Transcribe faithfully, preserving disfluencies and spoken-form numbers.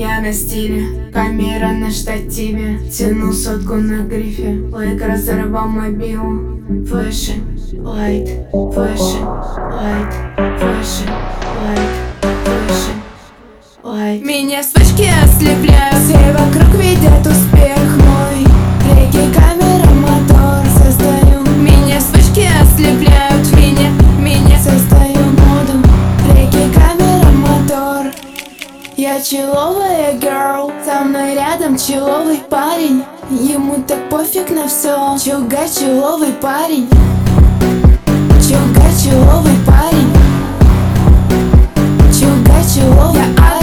Я на стиле, камера на штативе. Тяну сотку на грифе, лайк разорвал мобилу. Флэши, лайт, флэши, лайт, флэши, лайт, флэши, лайт. Меня вспышки ослепляют, все вокруг видят успех мой. Реки, камера, мотор, состою. Меня вспышки ослепляют, меня, меня состою моду. Реки, камера, мотор. Я человая girl, со мной рядом человый парень. Ему так пофиг на все, чуга человый парень. Чуга человый парень. Чуга человый парень.